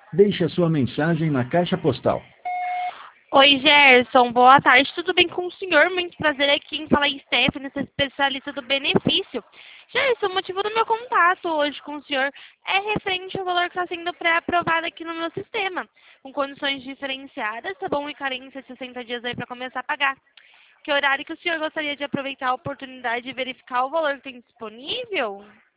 Deixe a sua mensagem na caixa postal. Oi, Gerson, boa tarde, tudo bem com o senhor? Muito prazer aqui em falar em Stephanie, sou especialista do benefício. Gerson, o motivo do meu contato hoje com o senhor é referente ao valor que está sendo pré-aprovado aqui no meu sistema, com condições diferenciadas, tá bom? E carência de 60 dias aí para começar a pagar. Que horário que o senhor gostaria de aproveitar a oportunidade de verificar o valor que tem disponível?